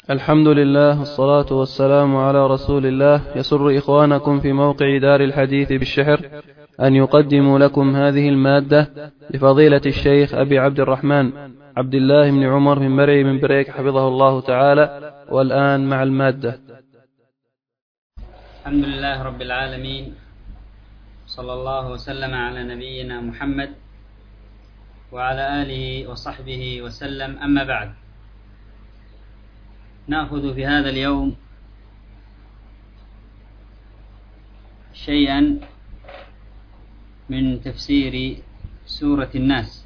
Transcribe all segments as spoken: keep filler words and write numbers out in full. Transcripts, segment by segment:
الحمد لله والصلاة والسلام على رسول الله. يسر إخوانكم في موقع دار الحديث بالشحر أن يقدموا لكم هذه المادة لفضيلة الشيخ أبي عبد الرحمن عبد الله بن عمر من مرعي من بريك حفظه الله تعالى. والآن مع المادة. الحمد لله رب العالمين، صلى الله وسلم على نبينا محمد وعلى آله وصحبه وسلم. أما بعد، نأخذ في هذا اليوم شيئا من تفسير سورة الناس،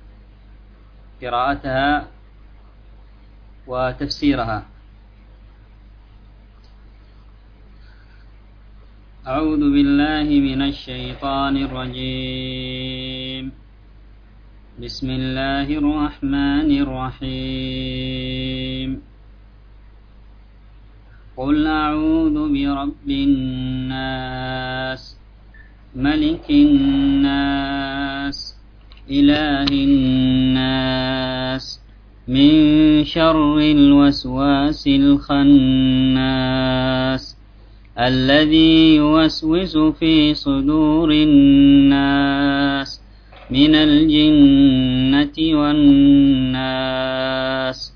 قراءتها وتفسيرها. أعوذ بالله من الشيطان الرجيم. بسم الله الرحمن الرحيم. قل أعوذ برب الناس، ملك الناس، إله الناس، من شر الوسواس الخناس، الذي يوسوس في صدور الناس من الجنة والناس.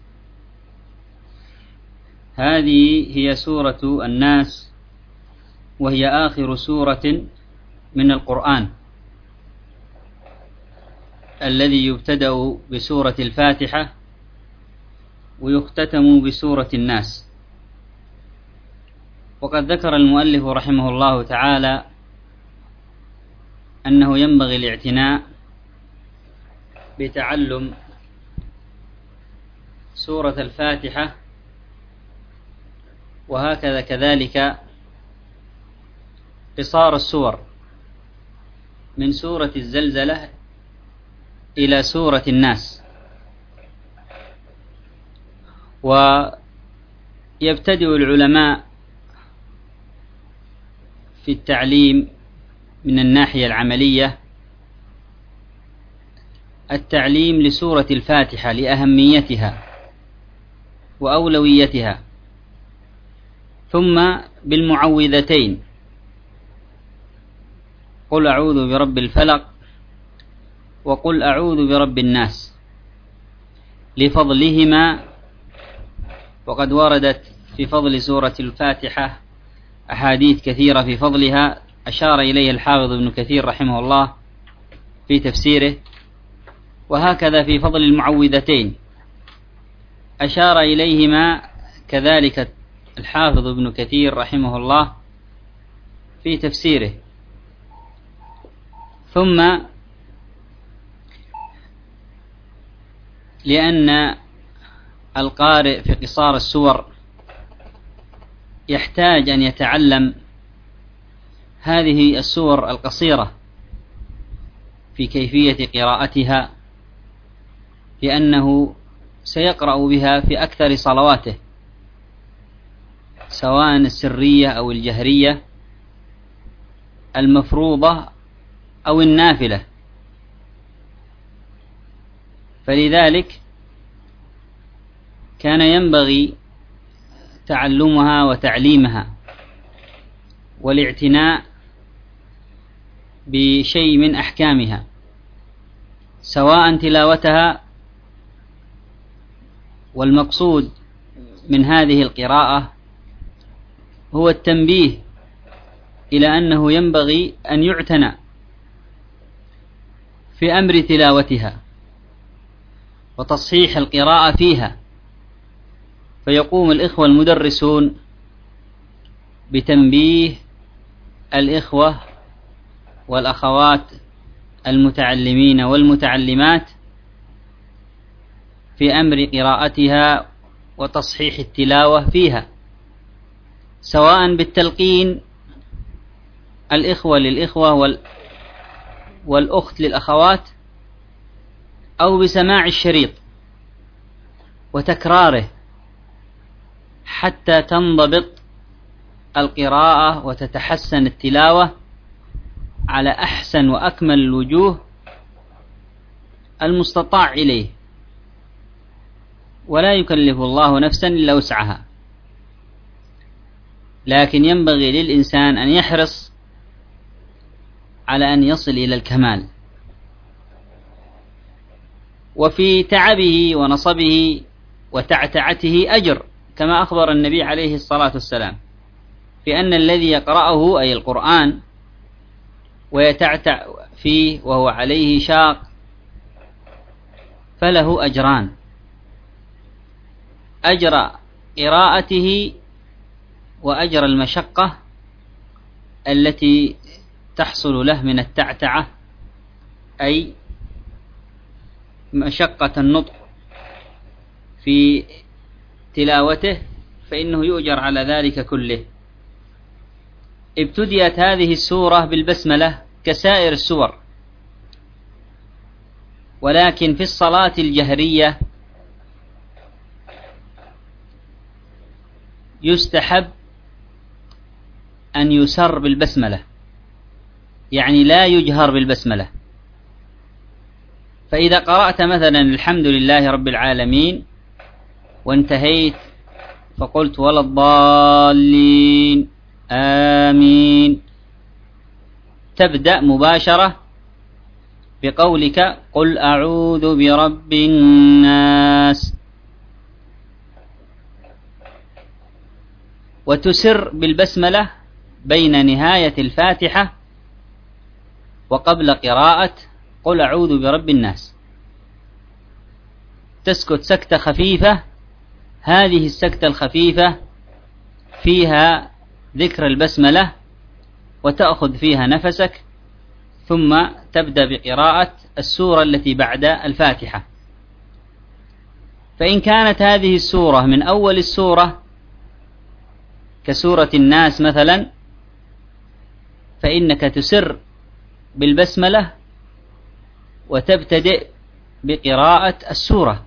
هذه هي سورة الناس، وهي آخر سورة من القرآن، الذي يبتدأ بسورة الفاتحة ويختتم بسورة الناس. وقد ذكر المؤلف رحمه الله تعالى أنه ينبغي الاعتناء بتعلم سورة الفاتحة، وهكذا كذلك قصار السور من سورة الزلزلة إلى سورة الناس. ويبتدئ العلماء في التعليم من الناحية العملية التعليم لسورة الفاتحة لأهميتها وأولويتها، ثم بالمعوذتين، قل أعوذ برب الفلق وقل أعوذ برب الناس، لفضلهما. وقد وردت في فضل سورة الفاتحة أحاديث كثيرة في فضلها، أشار إليه الحافظ ابن كثير رحمه الله في تفسيره، وهكذا في فضل المعوذتين أشار إليهما كذلك الحافظ ابن كثير رحمه الله في تفسيره. ثم لأن القارئ في قصار السور يحتاج أن يتعلم هذه السور القصيرة في كيفية قراءتها، لأنه سيقرأ بها في أكثر صلواته، سواء السرية أو الجهرية، المفروضة أو النافلة. فلذلك كان ينبغي تعلمها وتعليمها والاعتناء بشيء من أحكامها، سواء تلاوتها. والمقصود من هذه القراءة هو التنبيه إلى أنه ينبغي أن يعتنى في أمر تلاوتها وتصحيح القراءة فيها، فيقوم الإخوة المدرسون بتنبيه الإخوة والأخوات المتعلمين والمتعلمات في أمر قراءتها وتصحيح التلاوة فيها، سواء بالتلقين الإخوة للإخوة وال والأخت للأخوات، أو بسماع الشريط وتكراره حتى تنضبط القراءة وتتحسن التلاوة على أحسن وأكمل الوجوه المستطاع إليه. ولا يكلف الله نفسا إلا وسعها، لكن ينبغي للإنسان أن يحرص على أن يصل إلى الكمال، وفي تعبه ونصبه وتعتعته أجر، كما أخبر النبي عليه الصلاة والسلام في أن الذي يقرأه أي القرآن ويتعتع فيه وهو عليه شاق فله أجران: أجر قراءته وأجر المشقة التي تحصل له من التعتعة، أي مشقة النطق في تلاوته، فإنه يؤجر على ذلك كله. ابتدأت هذه السورة بالبسملة كسائر السور، ولكن في الصلاة الجهرية يستحب أن يسر بالبسملة، يعني لا يجهر بالبسملة. فإذا قرأت مثلا الحمد لله رب العالمين وانتهيت فقلت ولا الضالين آمين، تبدأ مباشرة بقولك قل أعوذ برب الناس، وتسر بالبسملة بين نهاية الفاتحة وقبل قراءة قل أعوذ برب الناس، تسكت سكتة خفيفة. هذه السكتة الخفيفة فيها ذكر البسملة وتأخذ فيها نفسك، ثم تبدأ بقراءة السورة التي بعد الفاتحة. فإن كانت هذه السورة من أول السورة كسورة الناس مثلا، فإنك تسر بالبسملة وتبتدئ بقراءة السورة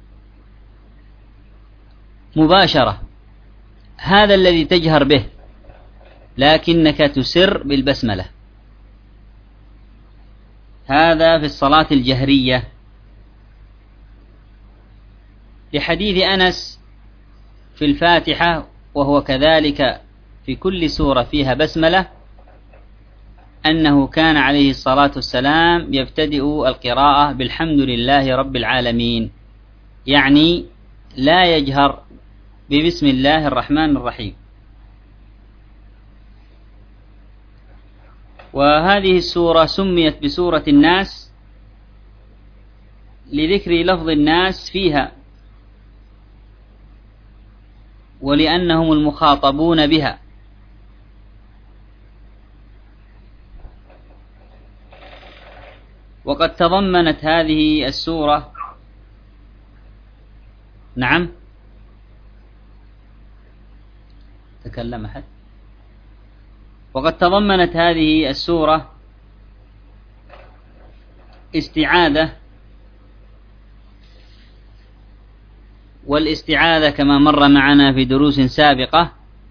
مباشرة، هذا الذي تجهر به، لكنك تسر بالبسملة. هذا في الصلاة الجهرية، لحديث أنس في الفاتحة، وهو كذلك في كل سورة فيها بسملة، أنه كان عليه الصلاة والسلام يبتدئ القراءة بالحمد لله رب العالمين، يعني لا يجهر ببسم الله الرحمن الرحيم. وهذه السورة سميت بسورة الناس لذكر لفظ الناس فيها، ولأنهم المخاطبون بها. وقد تضمنت هذه السورة نعم تكلم أحد وقد تضمنت هذه السورة استعاذة، والاستعاذة كما مر معنا في دروس سابقة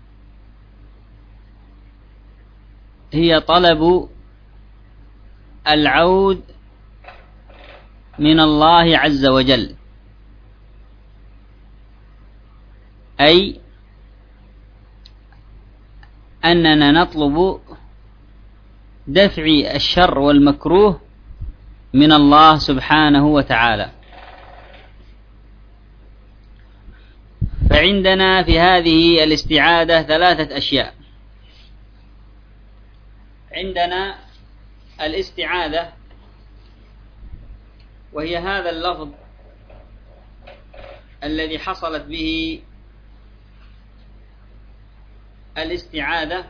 هي طلب العود من الله عز وجل، أي أننا نطلب دفع الشر والمكروه من الله سبحانه وتعالى. فعندنا في هذه الاستعاذة ثلاثة أشياء. عندنا الاستعاذة، وهي هذا اللفظ الذي حصلت به الاستعاذة،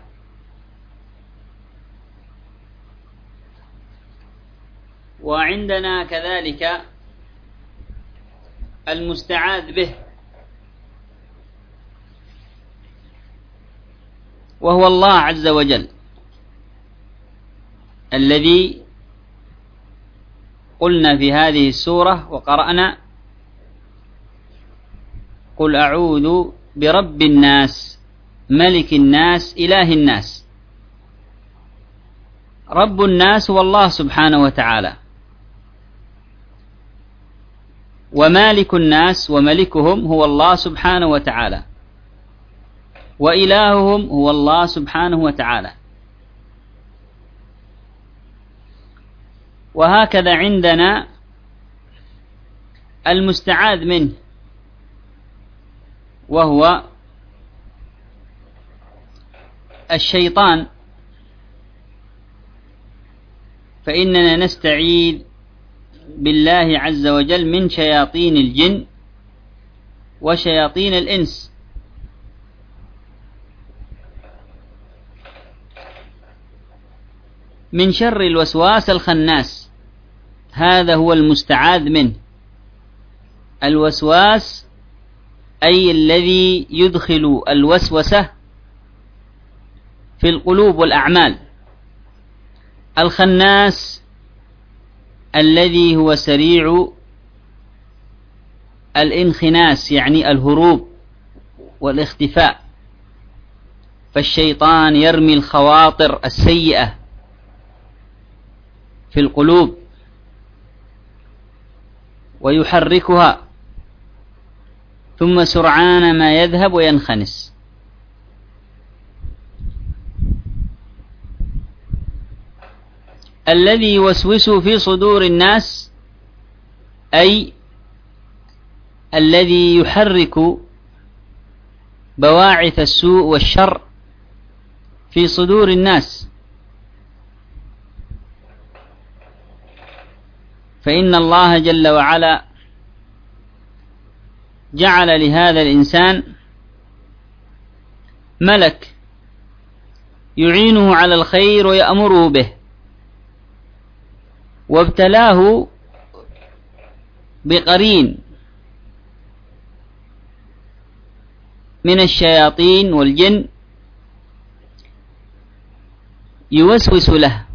وعندنا كذلك المستعاذ به، وهو الله عز وجل الذي قلنا في هذه السورة وقرأنا قل أعوذ برب الناس ملك الناس إله الناس. رب الناس هو الله سبحانه وتعالى، ومالك الناس وملكهم هو الله سبحانه وتعالى، وإلههم هو الله سبحانه وتعالى. وهكذا عندنا المستعاذ منه وهو الشيطان، فإننا نستعيذ بالله عز وجل من شياطين الجن وشياطين الإنس. من شر الوسواس الخناس، هذا هو المستعاذ منه. الوسواس أي الذي يدخل الوسوسة في القلوب والأعمال. الخناس الذي هو سريع الانخناس، يعني الهروب والاختفاء. فالشيطان يرمي الخواطر السيئة في القلوب ويحركها، ثم سرعان ما يذهب وينخنس. الذي يوسوس في صدور الناس أي الذي يحرك بواعث السوء والشر في صدور الناس. فإن الله جل وعلا جعل لهذا الإنسان ملك يعينه على الخير ويأمره به، وابتلاه بقرين من الشياطين والجن يوسوس له.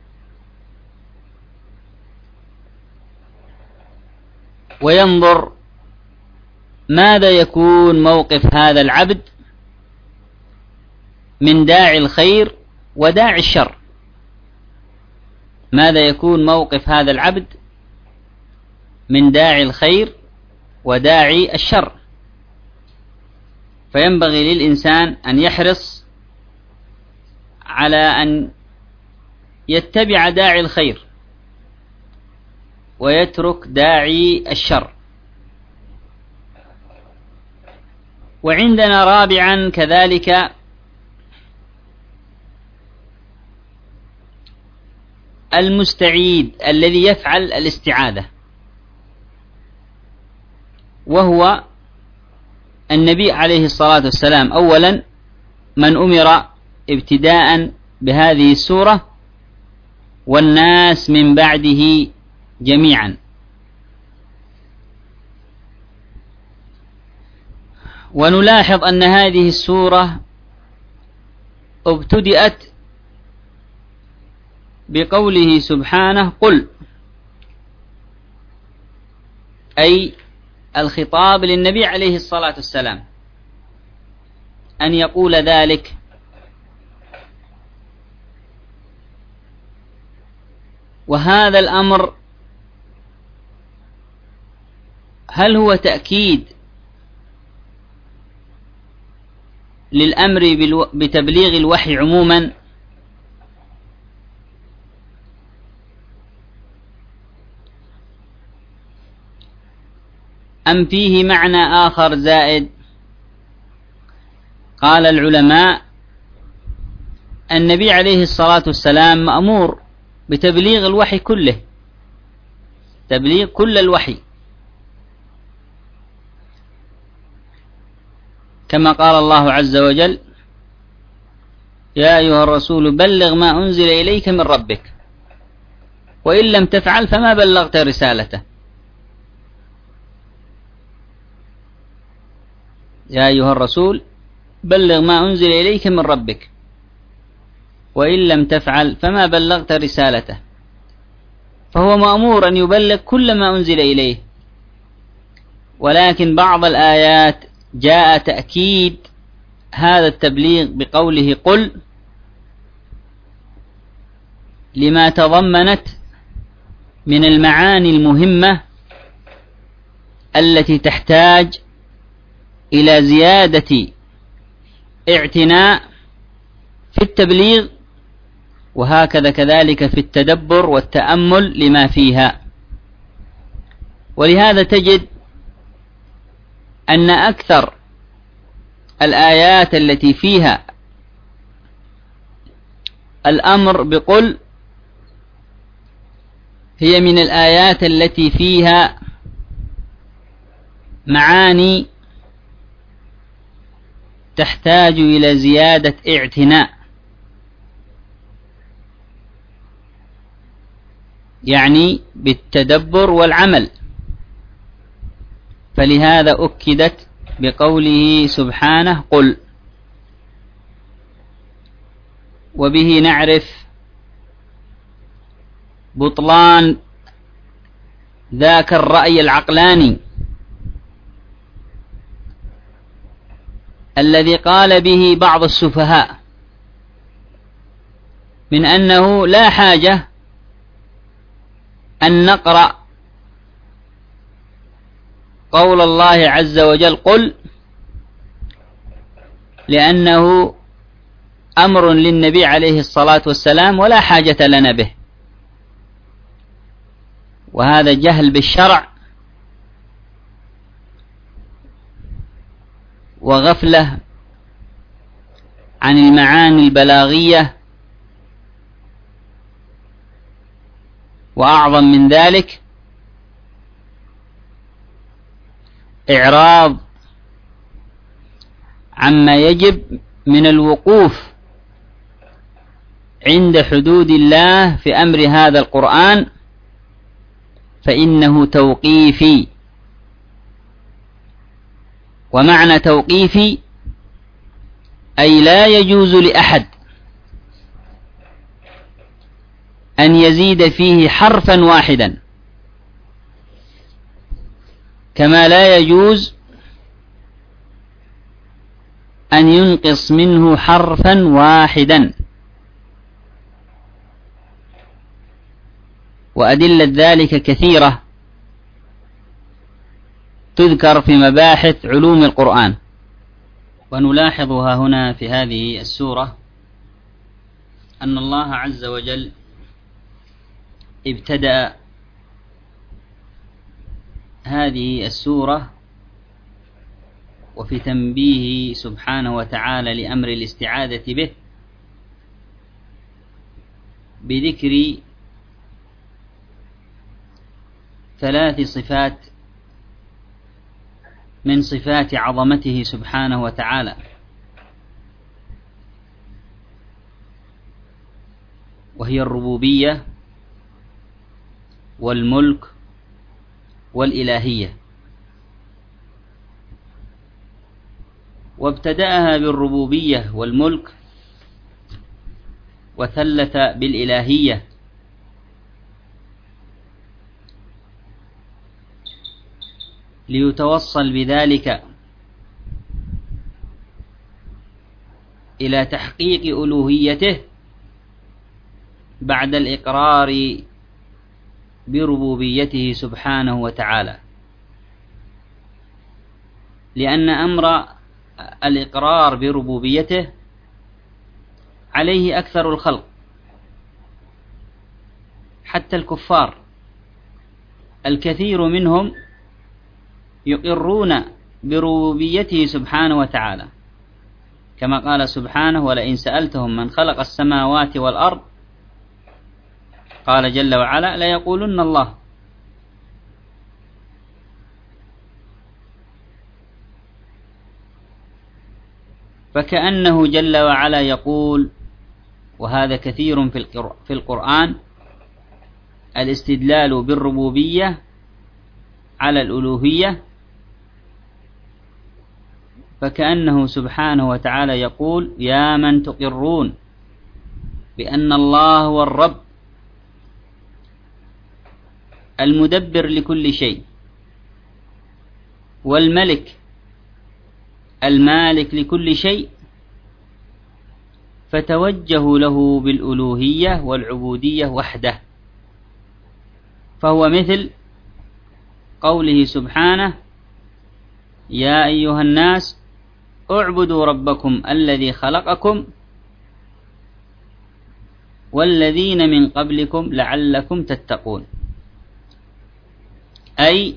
وينظر ماذا يكون موقف هذا العبد من داعي الخير وداعي الشر، ماذا يكون موقف هذا العبد من داعي الخير وداعي الشر. فينبغي للإنسان أن يحرص على أن يتبع داعي الخير ويترك داعي الشر. وعندنا رابعا كذلك المستعيذ الذي يفعل الاستعاذة، وهو النبي عليه الصلاة والسلام أولا من أمر ابتداء بهذه السورة، والناس من بعده جميعا. ونلاحظ أن هذه السورة ابتدأت بقوله سبحانه قل، أي الخطاب للنبي عليه الصلاة والسلام أن يقول ذلك. وهذا الأمر هل هو تأكيد للأمر بتبليغ الوحي عموما، أم فيه معنى آخر زائد؟ قال العلماء النبي عليه الصلاة والسلام مأمور بتبليغ الوحي كله، تبليغ كل الوحي، كما قال الله عز وجل يا أيها الرسول بلغ ما أنزل إليك من ربك وإن لم تفعل فما بلغت رسالته. يا أيها الرسول بلغ ما أنزل إليك من ربك وإن لم تفعل فما بلغت رسالته. فهو مأمور أن يبلغ كل ما أنزل إليه، ولكن بعض الآيات جاء تأكيد هذا التبليغ بقوله قل لما تضمنت من المعاني المهمة التي تحتاج إلى زيادة اعتناء في التبليغ، وهكذا كذلك في التدبر والتأمل لما فيها. ولهذا تجد أن أكثر الآيات التي فيها الأمر بقل هي من الآيات التي فيها معاني تحتاج إلى زيادة اعتناء، يعني بالتدبر والعمل. فلهذا أكدت بقوله سبحانه قل. وبه نعرف بطلان ذاك الرأي العقلاني الذي قال به بعض السفهاء من أنه لا حاجة أن نقرأ قول الله عز وجل قل، لأنه أمر للنبي عليه الصلاة والسلام ولا حاجة لنا به، وهذا جهل بالشرع وغفلة عن المعاني البلاغية، وأعظم من ذلك إعراض عما يجب من الوقوف عند حدود الله في أمر هذا القرآن، فإنه توقيفي. ومعنى توقيفي أي لا يجوز لأحد أن يزيد فيه حرفا واحدا، كما لا يجوز أن ينقص منه حرفا واحدا. وأدلة ذلك كثيرة تذكر في مباحث علوم القرآن. ونلاحظها هنا في هذه السورة أن الله عز وجل ابتدأ هذه السورة وفي تنبيه سبحانه وتعالى لأمر الاستعاذة به بذكر ثلاث صفات من صفات عظمته سبحانه وتعالى، وهي الربوبية والملك والإلهية. وابتدأها بالربوبية والملك وثلث بالإلهية، ليتوصل بذلك إلى تحقيق ألوهيته بعد الإقرار بربوبيته سبحانه وتعالى، لأن أمر الإقرار بربوبيته عليه أكثر الخلق، حتى الكفار الكثير منهم يقرون بربوبيته سبحانه وتعالى، كما قال سبحانه ولئن سألتهم من خلق السماوات والأرض قال جل وعلا ليقولن الله. فكأنه جل وعلا يقول، وهذا كثير في القرآن، الاستدلال بالربوبية على الألوهية، فكأنه سبحانه وتعالى يقول يا من تقرون بأن الله هو الرب المدبر لكل شيء، والملك المالك لكل شيء، فتوجهوا له بالألوهية والعبودية وحده. فهو مثل قوله سبحانه يا أيها الناس اعبدوا ربكم الذي خلقكم والذين من قبلكم لعلكم تتقون. أي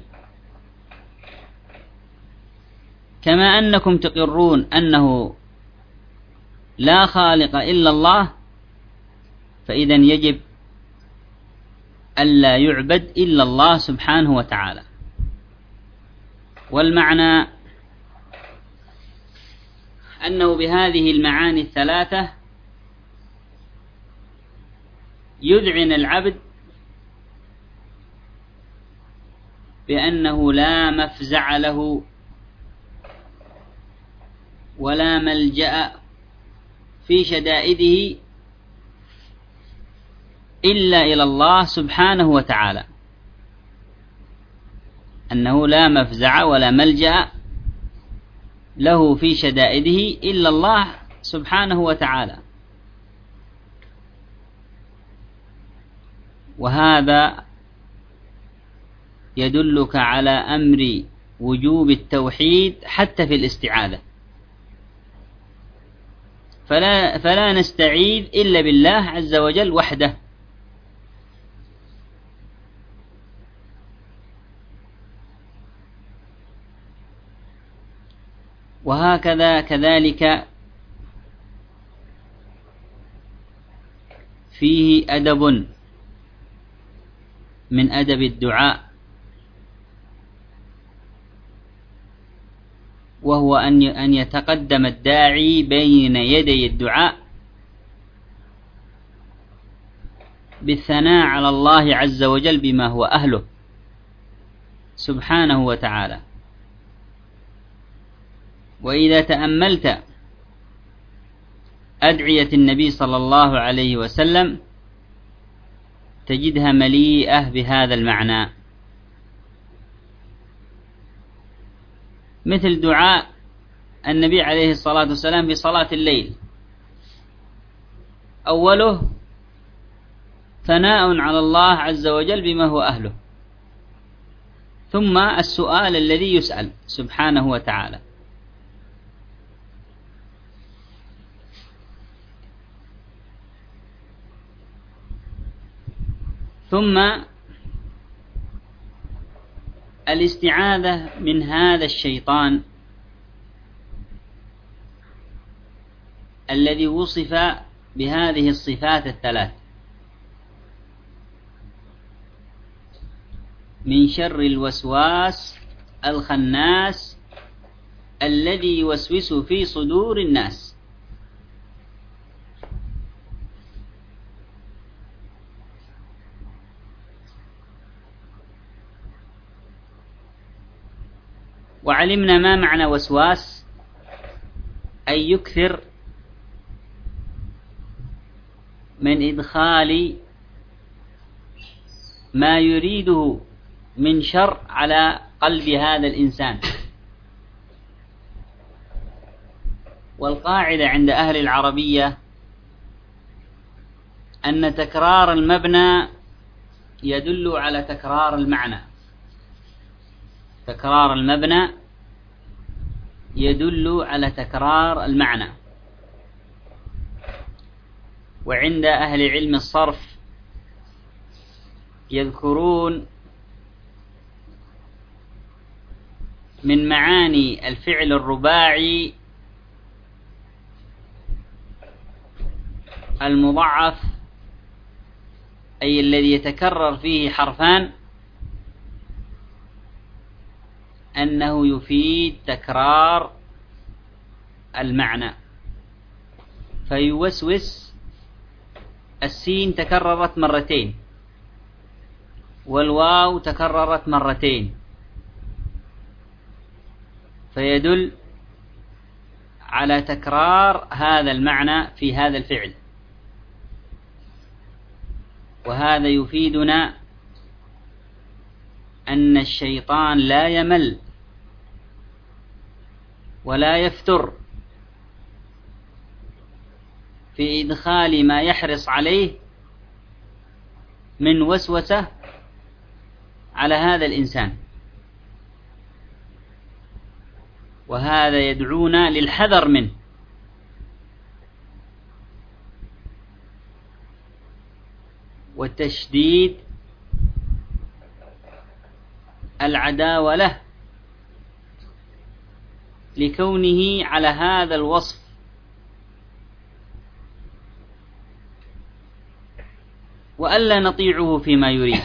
كما أنكم تقرون أنه لا خالق إلا الله، فإذا يجب ألا يعبد إلا الله سبحانه وتعالى. والمعنى أنه بهذه المعاني الثلاثة يذعن العبد بأنه لا مفزع له ولا ملجأ في شدائده إلا إلى الله سبحانه وتعالى، أنه لا مفزع ولا ملجأ له في شدائده إلا الله سبحانه وتعالى. وهذا يدلك على أمر وجوب التوحيد حتى في الاستعاذة، فلا, فلا نستعيذ إلا بالله عز وجل وحده. وهكذا كذلك فيه أدب من أدب الدعاء، وهو أن يتقدم الداعي بين يدي الدعاء بالثناء على الله عز وجل بما هو أهله سبحانه وتعالى. وإذا تأملت أدعية النبي صلى الله عليه وسلم تجدها مليئة بهذا المعنى، مثل دعاء النبي عليه الصلاة والسلام في صلاة الليل، أوله ثناء على الله عز وجل بما هو أهله، ثم السؤال الذي يسأل سبحانه وتعالى. ثم الاستعاذة من هذا الشيطان الذي وصف بهذه الصفات الثلاث، من شر الوسواس الخناس الذي يوسوس في صدور الناس. وعلمنا ما معنى وسواس، أي يكثر من إدخال ما يريده من شر على قلب هذا الإنسان. والقاعدة عند أهل العربية أن تكرار المبنى يدل على تكرار المعنى، تكرار المبنى يدل على تكرار المعنى. وعند أهل علم الصرف يذكرون من معاني الفعل الرباعي المضاعف، أي الذي يتكرر فيه حرفان، أنه يفيد تكرار المعنى. فيوسوس السين تكررت مرتين والواو تكررت مرتين، فيدل على تكرار هذا المعنى في هذا الفعل. وهذا يفيدنا أن الشيطان لا يمل ولا يفتر في إدخال ما يحرص عليه من وسوسة على هذا الإنسان. وهذا يدعونا للحذر منه. وتشديد العداوة له لكونه على هذا الوصف، وألا نطيعه فيما يريد.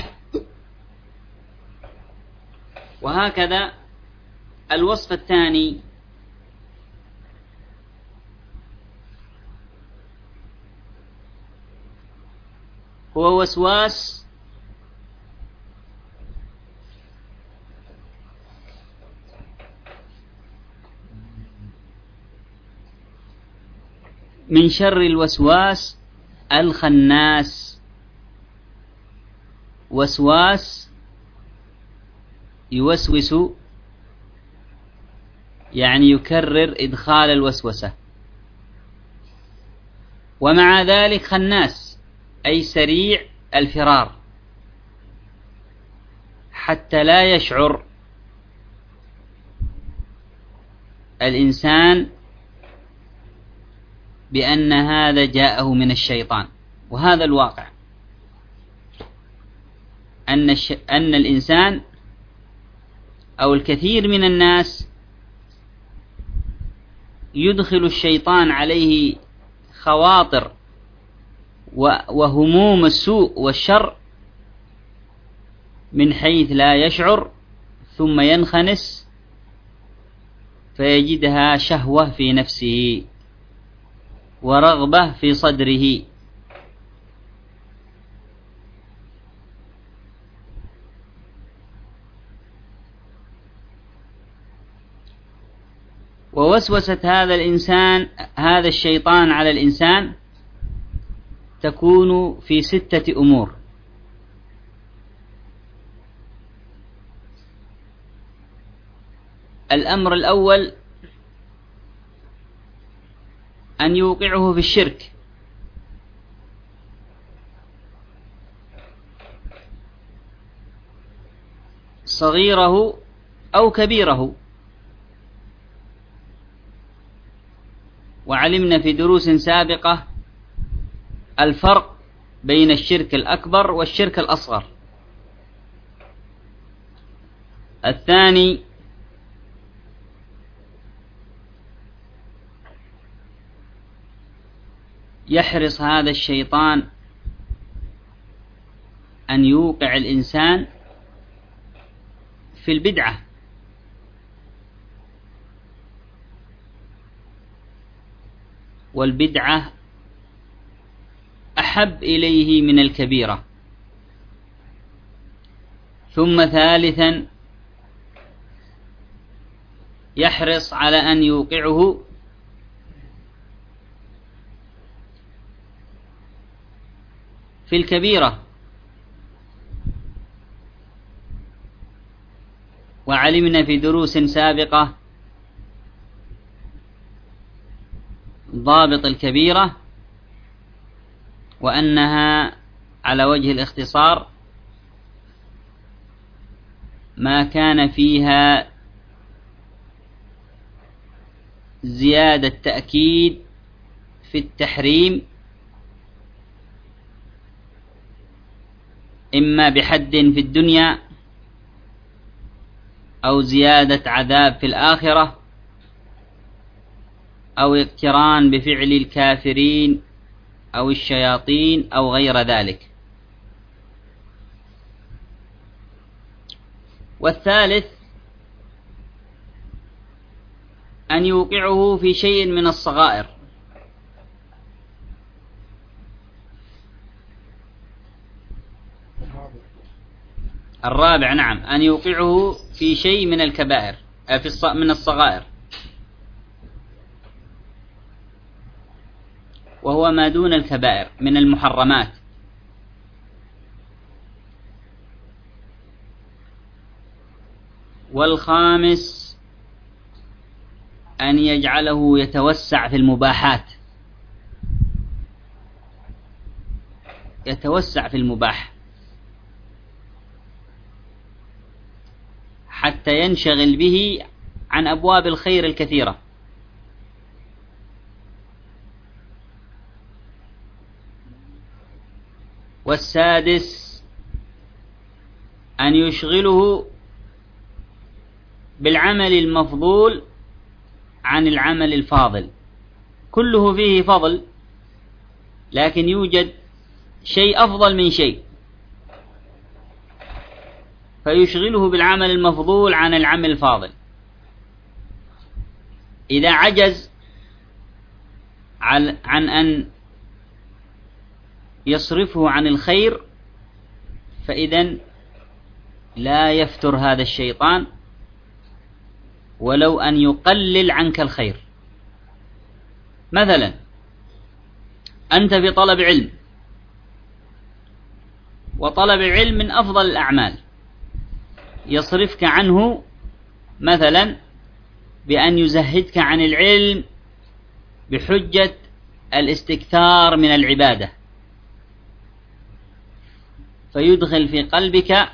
وهكذا الوصف الثاني هو وسواس من شر الوسواس الخناس. وسواس يوسوس يعني يكرر إدخال الوسوسة، ومع ذلك خناس أي سريع الفرار، حتى لا يشعر الإنسان بأن هذا جاءه من الشيطان. وهذا الواقع، أن, الش... أن الإنسان أو الكثير من الناس يدخل الشيطان عليه خواطر وهموم السوء والشر من حيث لا يشعر، ثم ينخنس فيجدها شهوة في نفسه ورغبة في صدره. ووسوسة هذا الإنسان هذا الشيطان على الإنسان تكون في ستة أمور. الأمر الأول أن يوقعه في الشرك، صغيره أو كبيره. وعلمنا في دروس سابقة الفرق بين الشرك الأكبر والشرك الأصغر. الثاني يحرص هذا الشيطان أن يوقع الإنسان في البدعة، والبدعة أحب إليه من الكبيرة. ثم ثالثا يحرص على أن يوقعه في الكبيرة. وعلمنا في دروس سابقة ضابط الكبيرة، وأنها على وجه الاختصار ما كان فيها زيادة تأكيد في التحريم، إما بحد في الدنيا أو زيادة عذاب في الآخرة أو اقتران بفعل الكافرين أو الشياطين أو غير ذلك. والثالث أن يوقعه في شيء من الصغائر. الرابع نعم أن يوقعه في شيء من الكبائر في من الصغائر، وهو ما دون الكبائر من المحرمات. والخامس أن يجعله يتوسع في المباحات، يتوسع في المباح حتى ينشغل به عن أبواب الخير الكثيرة. والسادس أن يشغله بالعمل المفضول عن العمل الفاضل. كله فيه فضل، لكن يوجد شيء أفضل من شيء، فيشغله بالعمل المفضول عن العمل الفاضل. إذا عجز عن أن يصرفه عن الخير فإذن لا يفتر هذا الشيطان ولو أن يقلل عنك الخير. مثلا أنت في طلب علم، وطلب العلم من أفضل الأعمال، يصرفك عنه مثلا بأن يزهدك عن العلم بحجة الاستكثار من العبادة، فيدخل في قلبك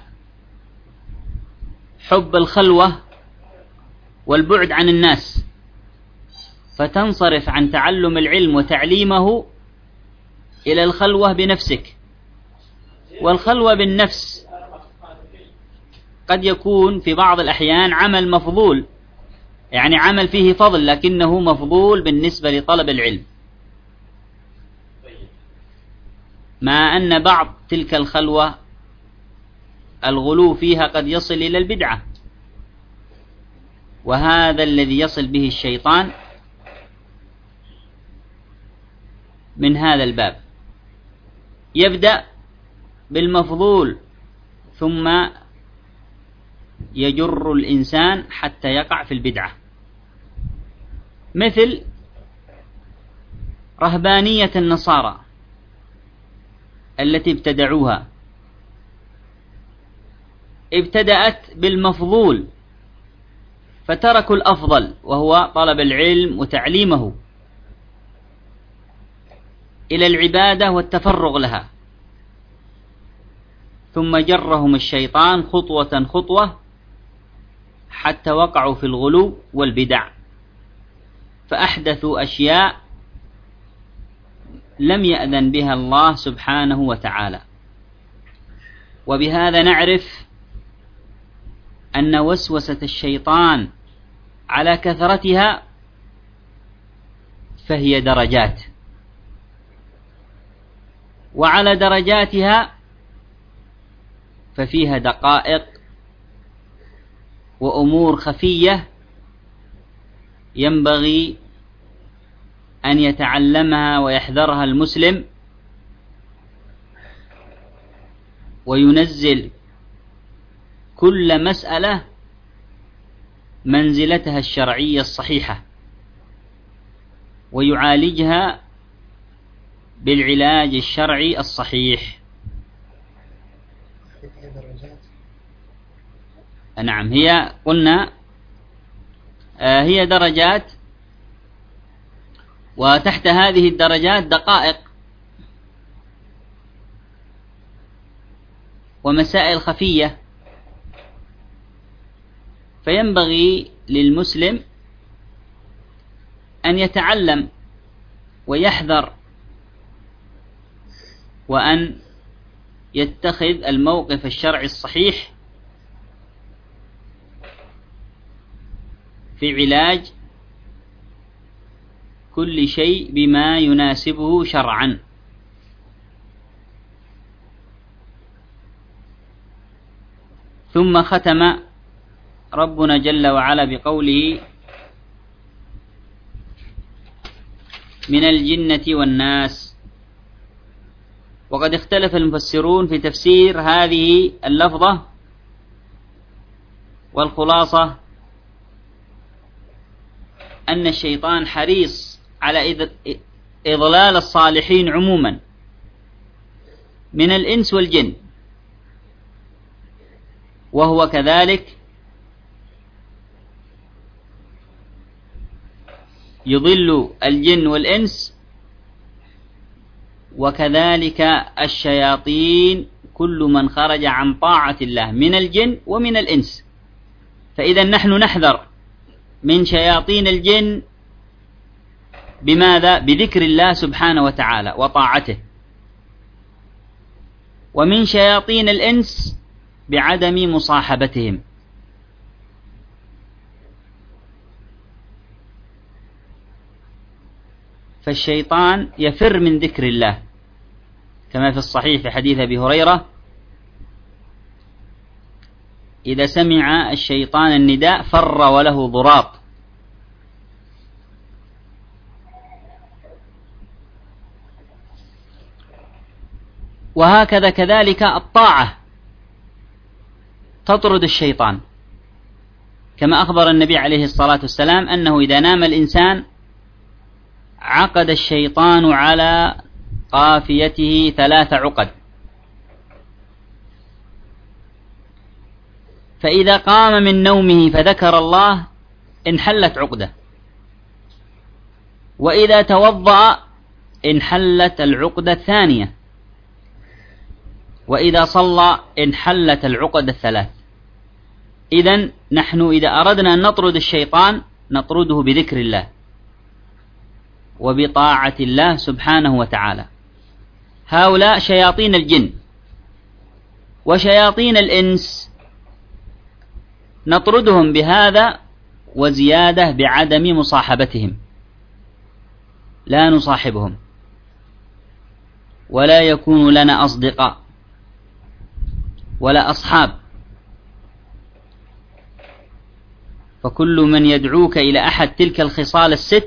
حب الخلوة والبعد عن الناس، فتنصرف عن تعلم العلم وتعليمه إلى الخلوة بنفسك. والخلوة بالنفس قد يكون في بعض الأحيان عمل مفضول، يعني عمل فيه فضل لكنه مفضول بالنسبة لطلب العلم، مع أن بعض تلك الخلوة الغلو فيها قد يصل إلى البدعة، وهذا الذي يصل به الشيطان من هذا الباب. يبدأ بالمفضول ثم يجر الإنسان حتى يقع في البدعة، مثل رهبانية النصارى التي ابتدعوها. ابتدأت بالمفضول فتركوا الأفضل وهو طلب العلم وتعليمه إلى العبادة والتفرغ لها، ثم جرهم الشيطان خطوة خطوة حتى وقعوا في الغلو والبدع، فأحدثوا أشياء لم يأذن بها الله سبحانه وتعالى. وبهذا نعرف أن وسوسة الشيطان على كثرتها فهي درجات، وعلى درجاتها ففيها دقائق وأمور خفية ينبغي أن يتعلمها ويحذرها المسلم، وينزل كل مسألة منزلتها الشرعية الصحيحة، ويعالجها بالعلاج الشرعي الصحيح. نعم، هي قلنا آه هي درجات، وتحت هذه الدرجات دقائق ومسائل خفية، فينبغي للمسلم أن يتعلم ويحذر، وأن يتخذ الموقف الشرعي الصحيح في علاج كل شيء بما يناسبه شرعا. ثم ختم ربنا جل وعلا بقوله: من الجنة والناس. وقد اختلف المفسرون في تفسير هذه اللفظة، والخلاصة أن الشيطان حريص على إضلال الصالحين عموما من الإنس والجن، وهو كذلك يضل الجن والإنس، وكذلك الشياطين كل من خرج عن طاعة الله من الجن ومن الإنس. فإذا نحن نحذر من شياطين الجن بماذا؟ بذكر الله سبحانه وتعالى وطاعته، ومن شياطين الإنس بعدم مصاحبتهم. فالشيطان يفر من ذكر الله كما في الصحيح في حديث أبي هريرة: إذا سمع الشيطان النداء فر وله ضراط. وهكذا كذلك الطاعة تطرد الشيطان، كما أخبر النبي عليه الصلاة والسلام أنه إذا نام الإنسان عقد الشيطان على قافيته ثلاث عقد، فإذا قام من نومه فذكر الله انحلت عقدة، وإذا توضأ انحلت العقدة الثانية، وإذا صلى انحلت العقد الثلاث. إذن نحن إذا أردنا أن نطرد الشيطان نطرده بذكر الله وبطاعة الله سبحانه وتعالى. هؤلاء شياطين الجن. وشياطين الإنس نطردهم بهذا وزيادة بعدم مصاحبتهم، لا نصاحبهم ولا يكون لنا أصدقاء ولا أصحاب، فكل من يدعوك إلى أحد تلك الخصال الست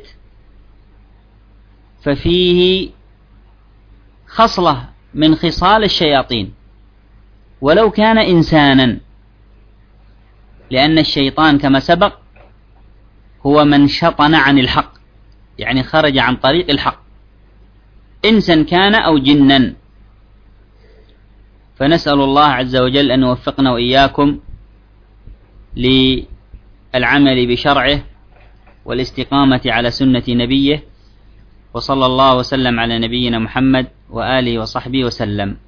ففيه خصلة من خصال الشياطين ولو كان إنسانا، لأن الشيطان كما سبق هو من شطن عن الحق، يعني خرج عن طريق الحق، إنسا كان أو جنا. فنسأل الله عز وجل أن يوفقنا وإياكم للعمل بشرعه والاستقامة على سنة نبيه، وصلى الله وسلم على نبينا محمد وآله وصحبه وسلم.